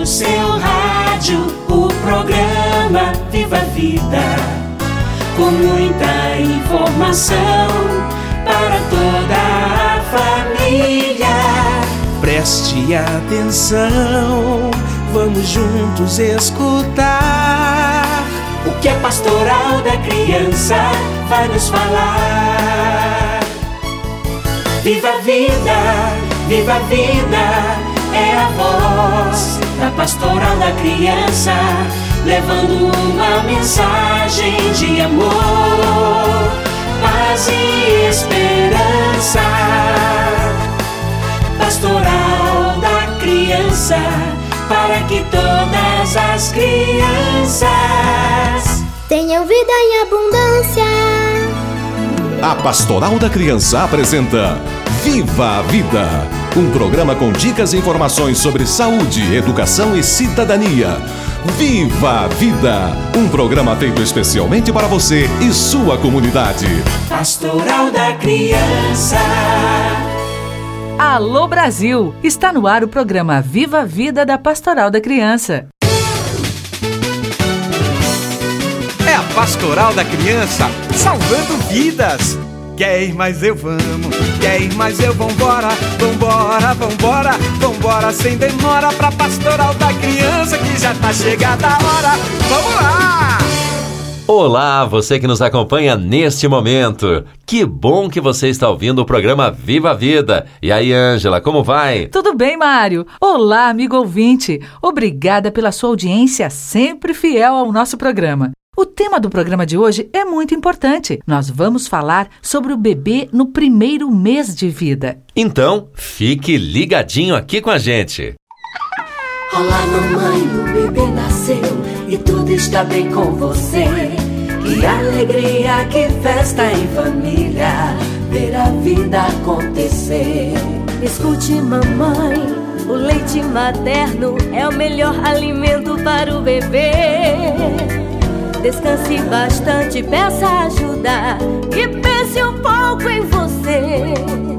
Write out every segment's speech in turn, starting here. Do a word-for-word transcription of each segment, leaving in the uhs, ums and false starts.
seu rádio, o programa Viva a Vida, com muita informação para toda a família. Preste atenção, vamos juntos escutar o que a Pastoral da Criança vai nos falar. Viva a vida, viva a vida, é a voz da Pastoral da Criança, levando uma mensagem de amor, paz e esperança. Pastoral da Criança, para que todas as crianças tenham vida em abundância. A Pastoral da Criança apresenta Viva a Vida, um programa com dicas e informações sobre saúde, educação e cidadania. Viva a Vida, um programa feito especialmente para você e sua comunidade. Pastoral da Criança. Alô Brasil! Está no ar o programa Viva a Vida da Pastoral da Criança. É a Pastoral da Criança salvando vidas. Quer ir, mas eu vamos. Quer ir, mas eu vambora. Vambora, vambora, vambora sem demora pra Pastoral da Criança, que já tá chegada a hora. Vamos lá! Olá, você que nos acompanha neste momento. Que bom que você está ouvindo o programa Viva a Vida. E aí, Ângela, como vai? Tudo bem, Mário? Olá, amigo ouvinte. Obrigada pela sua audiência sempre fiel ao nosso programa. O tema do programa de hoje é muito importante. Nós vamos falar sobre o bebê no primeiro mês de vida. Então, fique ligadinho aqui com a gente. Olá, mamãe, o bebê nasceu e tudo está bem com você. Que alegria, que festa em família, ver a vida acontecer. Escute, mamãe, o leite materno é o melhor alimento para o bebê. Descanse bastante, peça ajuda e pense um pouco em você.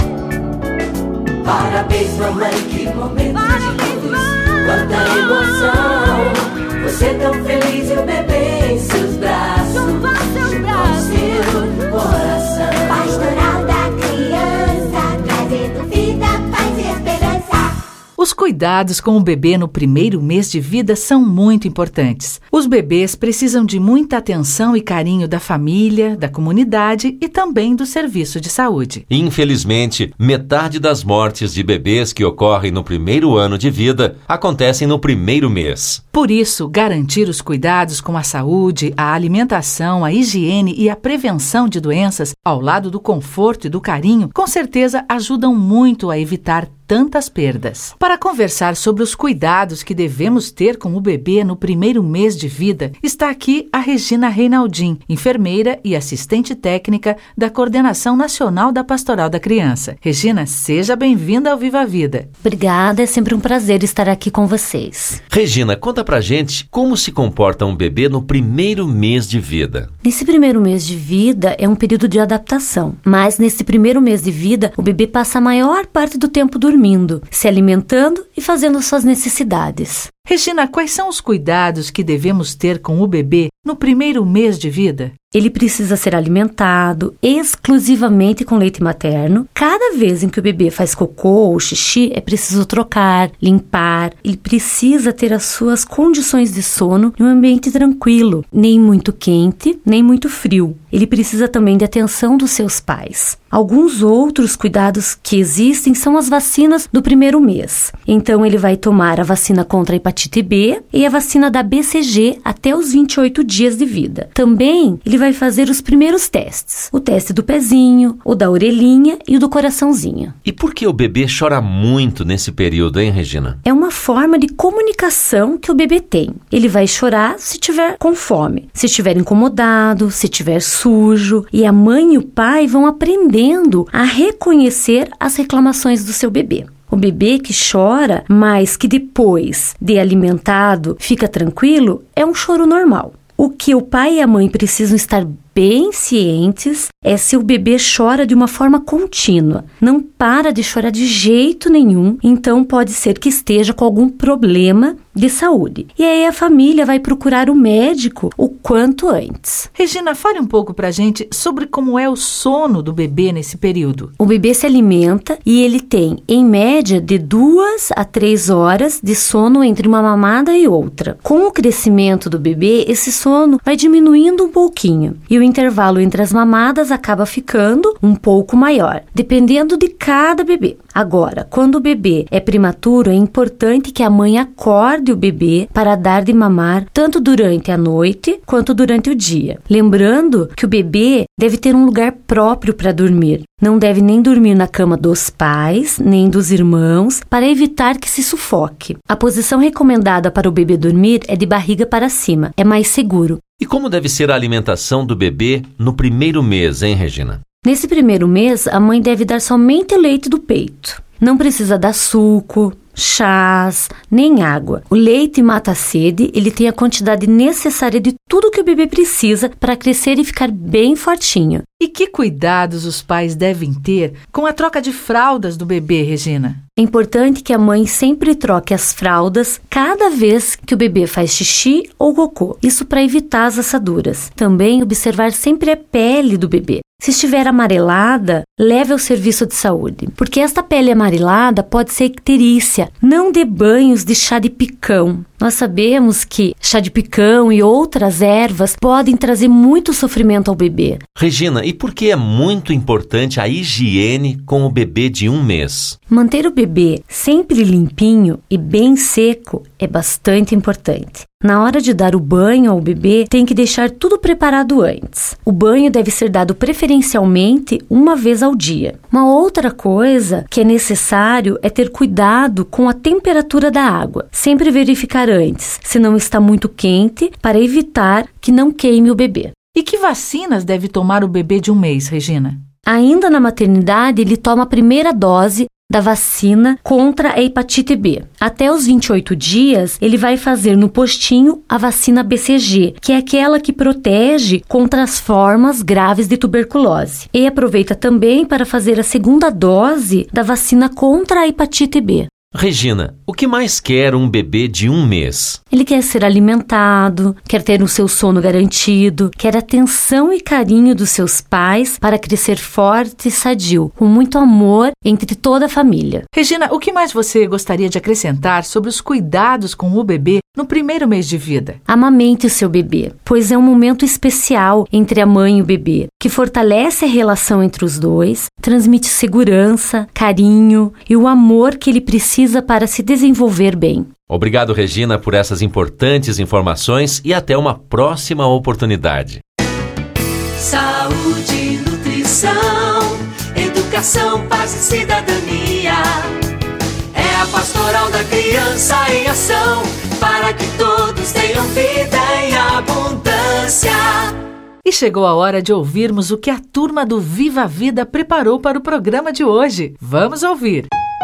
Parabéns, mamãe, que momento Parabéns, de luz, quanta emoção. Você tão feliz e o bebê em seus braços, junto ao seu coração. Pastoral da Criança, trazendo vida, paz e esperança. Os cuidados com o bebê no primeiro mês de vida são muito importantes. Os bebês precisam de muita atenção e carinho da família, da comunidade e também do serviço de saúde. Infelizmente, metade das mortes de bebês que ocorrem no primeiro ano de vida acontecem no primeiro mês. Por isso, garantir os cuidados com a saúde, a alimentação, a higiene e a prevenção de doenças, ao lado do conforto e do carinho, com certeza ajudam muito a evitar tantas perdas. Para conversar sobre os cuidados que devemos ter com o bebê no primeiro mês de vida, está aqui a Regina Reinaldin, enfermeira e assistente técnica da Coordenação Nacional da Pastoral da Criança. Regina, seja bem-vinda ao Viva a Vida. Obrigada, é sempre um prazer estar aqui com vocês. Regina, conta pra gente como se comporta um bebê no primeiro mês de vida. Nesse primeiro mês de vida é um período de adaptação, mas nesse primeiro mês de vida o bebê passa a maior parte do tempo dormindo, se alimentando e fazendo suas necessidades. Regina, quais são os cuidados que devemos ter com o bebê no primeiro mês de vida? Ele precisa ser alimentado exclusivamente com leite materno. Cada vez em que o bebê faz cocô ou xixi, é preciso trocar, limpar. Ele precisa ter as suas condições de sono em um ambiente tranquilo, nem muito quente, nem muito frio. Ele precisa também de atenção dos seus pais. Alguns outros cuidados que existem são as vacinas do primeiro mês. Então, ele vai tomar a vacina contra a hepatite B e a vacina da B C G até os vinte e oito dias de vida. Também, ele vai fazer os primeiros testes. O teste do pezinho, o da orelhinha e o do coraçãozinho. E por que o bebê chora muito nesse período, hein, Regina? É uma forma de comunicação que o bebê tem. Ele vai chorar se estiver com fome, se estiver incomodado, se estiver sujo. E a mãe e o pai vão aprendendo a reconhecer as reclamações do seu bebê. O bebê que chora, mas que depois de alimentado fica tranquilo, é um choro normal. O que o pai e a mãe precisam estar bem cientes é se o bebê chora de uma forma contínua. Não para de chorar de jeito nenhum, então pode ser que esteja com algum problema de saúde. E aí a família vai procurar o médico o quanto antes. Regina, fale um pouco pra gente sobre como é o sono do bebê nesse período. O bebê se alimenta e ele tem, em média, de duas a três horas de sono entre uma mamada e outra. Com o crescimento do bebê, esse sono vai diminuindo um pouquinho e o intervalo entre as mamadas acaba ficando um pouco maior, dependendo de cada bebê. Agora, quando o bebê é prematuro, é importante que a mãe acorde o bebê para dar de mamar tanto durante a noite quanto durante o dia. Lembrando que o bebê deve ter um lugar próprio para dormir. Não deve nem dormir na cama dos pais, nem dos irmãos, para evitar que se sufoque. A posição recomendada para o bebê dormir é de barriga para cima, é mais seguro. E como deve ser a alimentação do bebê no primeiro mês, hein, Regina? Nesse primeiro mês, a mãe deve dar somente o leite do peito. Não precisa dar suco, chás, nem água. O leite mata a sede, ele tem a quantidade necessária de tudo que o bebê precisa para crescer e ficar bem fortinho. E que cuidados os pais devem ter com a troca de fraldas do bebê, Regina? É importante que a mãe sempre troque as fraldas cada vez que o bebê faz xixi ou cocô. Isso para evitar as assaduras. Também observar sempre a pele do bebê. Se estiver amarelada, leve ao serviço de saúde, porque esta pele amarelada pode ser icterícia. Não dê banhos de chá de picão. Nós sabemos que chá de picão e outras ervas podem trazer muito sofrimento ao bebê. Regina, e por que é muito importante a higiene com o bebê de um mês? Manter o bebê sempre limpinho e bem seco é bastante importante. Na hora de dar o banho ao bebê, tem que deixar tudo preparado antes. O banho deve ser dado preferencialmente uma vez ao dia. Uma outra coisa que é necessário é ter cuidado com a temperatura da água. Sempre verificar antes se não está muito quente para evitar que não queime o bebê. E que vacinas deve tomar o bebê de um mês, Regina? Ainda na maternidade, ele toma a primeira dose da vacina contra a hepatite B. Até os vinte e oito dias, ele vai fazer no postinho a vacina B C G, que é aquela que protege contra as formas graves de tuberculose. E aproveita também para fazer a segunda dose da vacina contra a hepatite B. Regina, o que mais quer um bebê de um mês? Ele quer ser alimentado, quer ter o seu sono garantido, quer atenção e carinho dos seus pais para crescer forte e sadio, com muito amor entre toda a família. Regina, o que mais você gostaria de acrescentar sobre os cuidados com o bebê no primeiro mês de vida? Amamente o seu bebê, pois é um momento especial entre a mãe e o bebê, que fortalece a relação entre os dois, transmite segurança, carinho e o amor que ele precisa para se desenvolver bem. Obrigado, Regina, por essas importantes informações e até uma próxima oportunidade. Saúde, nutrição, educação, paz e cidadania. É a Pastoral da Criança em ação, para que todos tenham vida em abundância. E chegou a hora de ouvirmos o que a turma do Viva a Vida preparou para o programa de hoje. Vamos ouvir.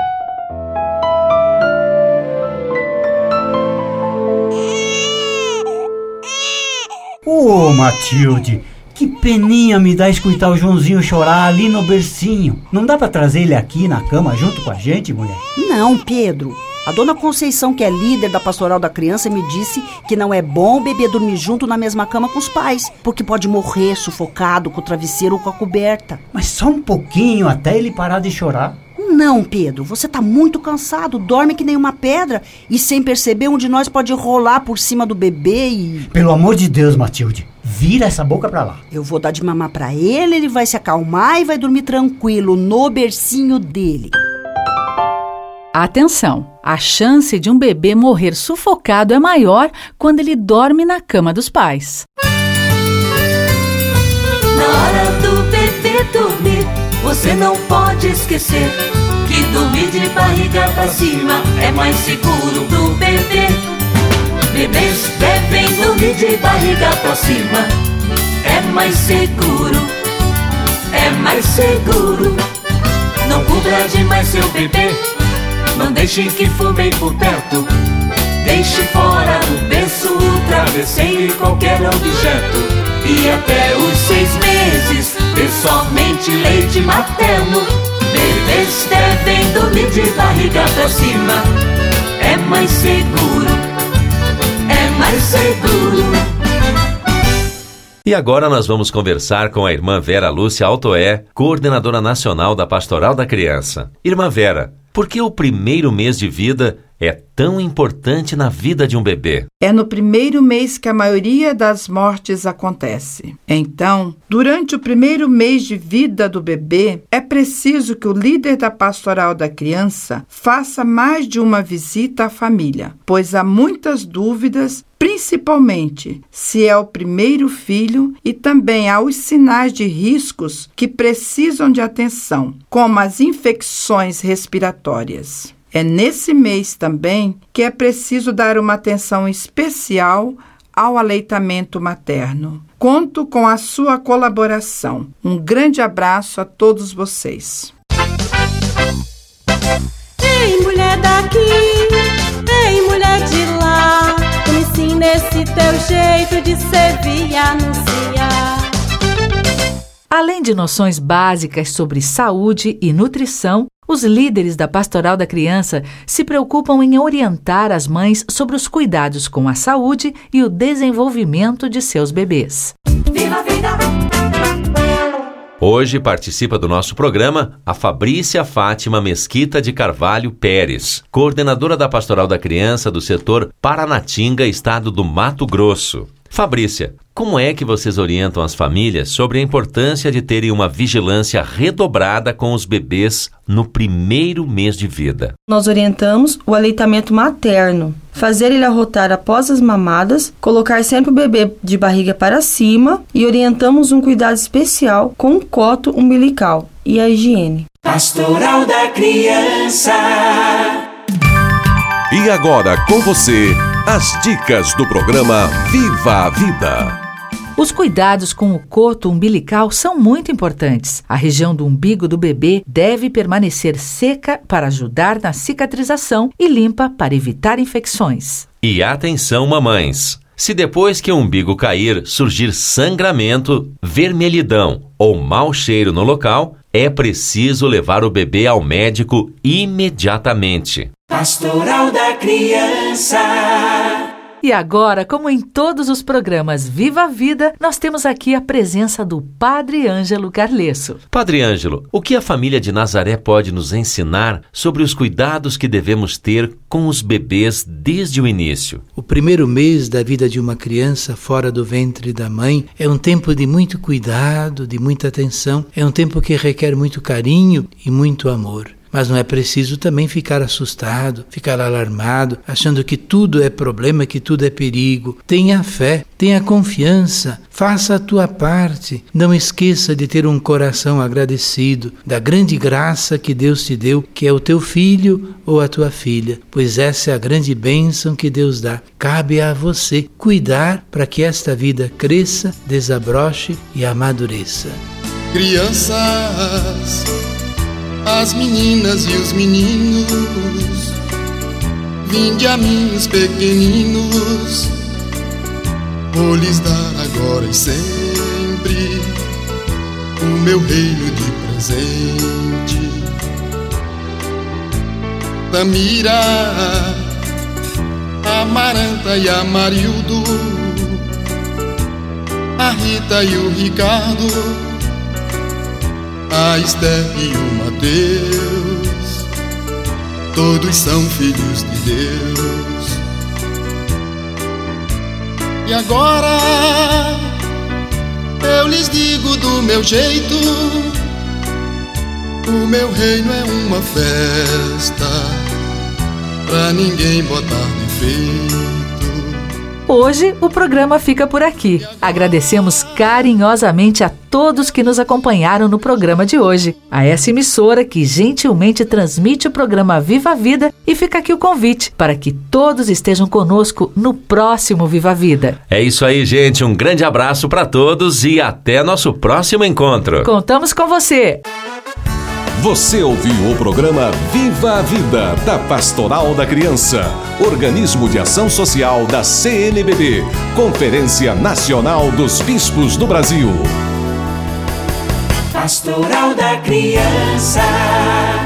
Ô, oh, Matilde, que peninha me dá escutar o Joãozinho chorar ali no bercinho. Não dá pra trazer ele aqui na cama junto com a gente, mulher? Não, Pedro. A dona Conceição, que é líder da Pastoral da Criança, me disse que não é bom o bebê dormir junto na mesma cama com os pais, porque pode morrer sufocado com o travesseiro ou com a coberta. Mas só um pouquinho até ele parar de chorar. Não, Pedro, você tá muito cansado, dorme que nem uma pedra e sem perceber um de nós pode rolar por cima do bebê e... Pelo amor de Deus, Matilde, vira essa boca pra lá. Eu vou dar de mamar pra ele, ele vai se acalmar e vai dormir tranquilo no bercinho dele. Atenção! A chance de um bebê morrer sufocado é maior quando ele dorme na cama dos pais. Na hora do bebê dormir, você não pode esquecer que dormir de barriga pra cima é mais seguro pro bebê. Bebês devem dormir de barriga pra cima, é mais seguro, é mais seguro. Não cubra demais seu bebê, não deixe que fumem por perto. Deixe fora do berço o travesseiro e qualquer objeto. E até os seis meses, dê somente leite materno. Bebês devem dormir de barriga pra cima. É mais seguro, é mais seguro. E agora nós vamos conversar com a irmã Vera Lúcia Altoé, coordenadora nacional da Pastoral da Criança. Irmã Vera, por que o primeiro mês de vida é tão importante na vida de um bebê? É no primeiro mês que a maioria das mortes acontece. Então, durante o primeiro mês de vida do bebê, é preciso que o líder da Pastoral da Criança faça mais de uma visita à família, pois há muitas dúvidas, principalmente se é o primeiro filho, e também há os sinais de riscos que precisam de atenção, como as infecções respiratórias. É nesse mês também que é preciso dar uma atenção especial ao aleitamento materno. Conto com a sua colaboração. Um grande abraço a todos vocês. Ei, mulher daqui, ei, mulher de lá, me ensina esse teu jeito de servir e anunciar. Além de noções básicas sobre saúde e nutrição, os líderes da Pastoral da Criança se preocupam em orientar as mães sobre os cuidados com a saúde e o desenvolvimento de seus bebês. Viva a vida! Hoje participa do nosso programa a Fabrícia Fátima Mesquita de Carvalho Pérez, coordenadora da Pastoral da Criança do setor Paranatinga, estado do Mato Grosso. Fabrícia, como é que vocês orientam as famílias sobre a importância de terem uma vigilância redobrada com os bebês no primeiro mês de vida? Nós orientamos o aleitamento materno, fazer ele arrotar após as mamadas, colocar sempre o bebê de barriga para cima e orientamos um cuidado especial com o coto umbilical e a higiene. Pastoral da Criança. E agora com você, as dicas do programa Viva a Vida. Os cuidados com o coto umbilical são muito importantes. A região do umbigo do bebê deve permanecer seca para ajudar na cicatrização e limpa para evitar infecções. E atenção, mamães! Se depois que o umbigo cair surgir sangramento, vermelhidão ou mau cheiro no local, é preciso levar o bebê ao médico imediatamente. Pastoral da Criança. E agora, como em todos os programas Viva a Vida, nós temos aqui a presença do Padre Ângelo Carlesso. Padre Ângelo, o que a família de Nazaré pode nos ensinar sobre os cuidados que devemos ter com os bebês desde o início? O primeiro mês da vida de uma criança fora do ventre da mãe é um tempo de muito cuidado, de muita atenção, é um tempo que requer muito carinho e muito amor. Mas não é preciso também ficar assustado, ficar alarmado, achando que tudo é problema, que tudo é perigo. Tenha fé, tenha confiança, faça a tua parte. Não esqueça de ter um coração agradecido da grande graça que Deus te deu, que é o teu filho ou a tua filha, pois essa é a grande bênção que Deus dá. Cabe a você cuidar para que esta vida cresça, desabroche e amadureça. Crianças, as meninas e os meninos, vinde a mim os pequeninos, vou lhes dar agora e sempre o meu reino de presente. Tamira, a Maranta e a Marildo, a Rita e o Ricardo, a Esther e o Mateus, todos são filhos de Deus. E agora eu lhes digo do meu jeito, o meu reino é uma festa, pra ninguém botar defeito. Hoje o programa fica por aqui. Agradecemos carinhosamente a todos que nos acompanharam no programa de hoje. A essa emissora que gentilmente transmite o programa Viva a Vida, e fica aqui o convite para que todos estejam conosco no próximo Viva a Vida. É isso aí, gente. Um grande abraço para todos e até nosso próximo encontro. Contamos com você! Você ouviu o programa Viva a Vida, da Pastoral da Criança, organismo de ação social da C N B B, Conferência Nacional dos Bispos do Brasil. Pastoral da Criança.